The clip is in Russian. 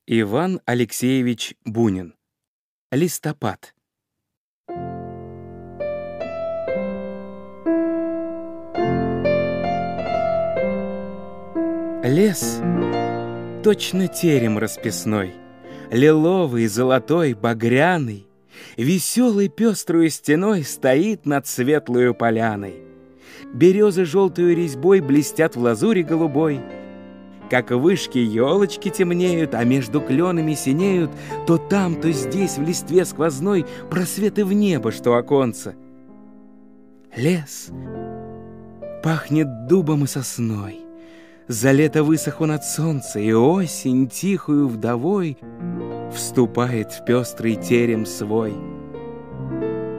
Иван Алексеевич Бунин. Листопад. Лес точно терем расписной, лиловый, золотой, багряный, веселой пеструю стеной стоит над светлою поляной. Березы желтую резьбой блестят в лазури голубой, как вышки елочки темнеют, а между кленами синеют то там, то здесь в листве сквозной просветы в небо, что оконца. Лес пахнет дубом и сосной, за лето высох он от солнца, и осень тихую вдовой вступает в пестрый терем свой.